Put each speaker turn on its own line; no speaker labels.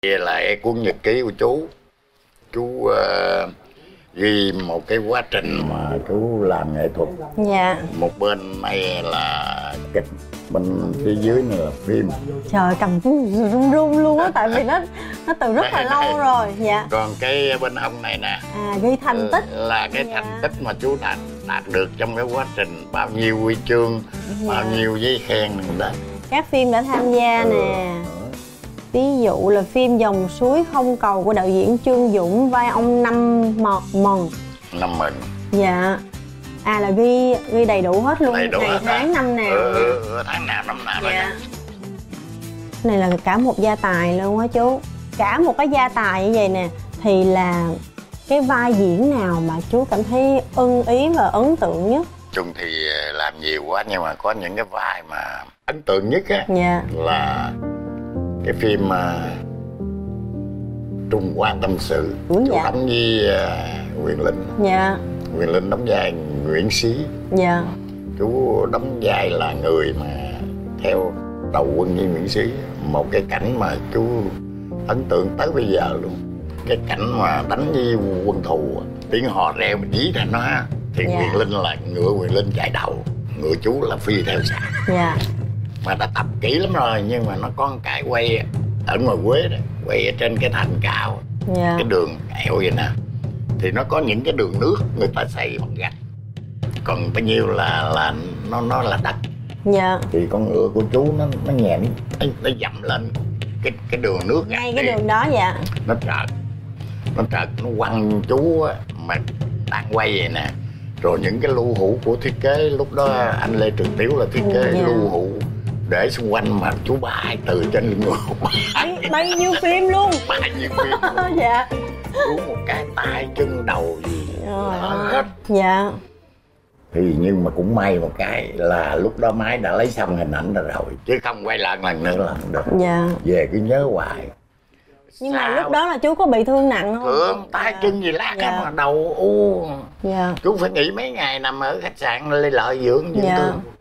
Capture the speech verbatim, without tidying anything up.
Về lại cuốn nhật ký của chú, chú uh, ghi một cái quá trình mà chú làm nghệ thuật.
Dạ.
Một bên này là kịch, bên phía dưới này là phim.
Trời, cầm run run luôn á, tại vì nó nó từ rất là lâu rồi. Dạ.
Còn cái bên hông này nè,
à ghi thành tích
là cái
dạ.
thành tích mà chú đạt đạt được trong cái quá trình, bao nhiêu huy chương, dạ. bao nhiêu giấy khen đó.
Các phim đã tham gia nè. Ví dụ là phim Dòng suối không cầu của đạo diễn Trương Dũng, vai ông Năm Mọt Mần.
Năm Mần.
Dạ. À là ghi ghi đầy đủ hết luôn,
đầy đủ
ngày
hết
tháng năm nào.
Ừ, ừ, tháng nào năm nào.
Dạ. Này là cả một gia tài luôn á chú. Cả một cái gia tài như vậy nè, thì là cái vai diễn nào mà chú cảm thấy ưng ý và ấn tượng nhất?
Chung thì làm nhiều quá, nhưng mà có những cái vai mà ấn tượng nhất á,
dạ.
là cái phim uh, Trung Hoa Tâm Sự.
Đúng
chú
dạ.
đóng với uh, Quyền Linh.
Dạ.
Quyền Linh đóng vai Nguyễn Xí.
Dạ.
Chú đóng vai là người mà theo đầu quân với Nguyễn Xí. Một cái cảnh mà chú ấn tượng tới bây giờ luôn. Cái cảnh mà đánh với quân thù, tiếng hò reo mình dí ra nó, thì dạ. Quyền Linh là ngựa Quyền Linh chạy đầu, ngựa chú là phi theo sau.
Dạ.
Mà đã tập kỹ lắm rồi, nhưng mà nó có một cái quay ở ngoài Quế đó, quay ở trên cái thành cao,
dạ.
cái đường eo vậy nè, thì nó có những cái đường nước người ta xây bằng gạch, còn bao nhiêu là là nó nó là đất.
Dạ.
Thì con ngựa của chú nó nó nhẹ, nó, nó dậm lên cái cái đường nước gạch.
Ngay cái đường đó dạ.
Nó trợt, nó trợt nó quăng chú á, mà đang quay vậy nè. Rồi những cái lưu hữu của thiết kế lúc đó anh Lê Trường Tiếu là thiết kế yeah. lưu hữu để xung quanh, mà chú bay từ trên lưng ngựa.
Bao nhiêu phim luôn.
Bao nhiêu phim luôn.
Dạ.
Chú một cái tay chân đầu gì hết.
Dạ.
Thì nhưng mà cũng may một cái là lúc đó máy đã lấy xong hình ảnh rồi, rồi chứ không quay lại lần nữa là không được.
Dạ.
Về cứ nhớ hoài.
Nhưng sao? Mà lúc đó là chú có bị thương nặng không?
Thương, tay chân gì lát dạ. mà đầu u.
Dạ.
Chú phải nghỉ mấy ngày nằm ở khách sạn Lê Lợi dưỡng dưỡng dạ. thương.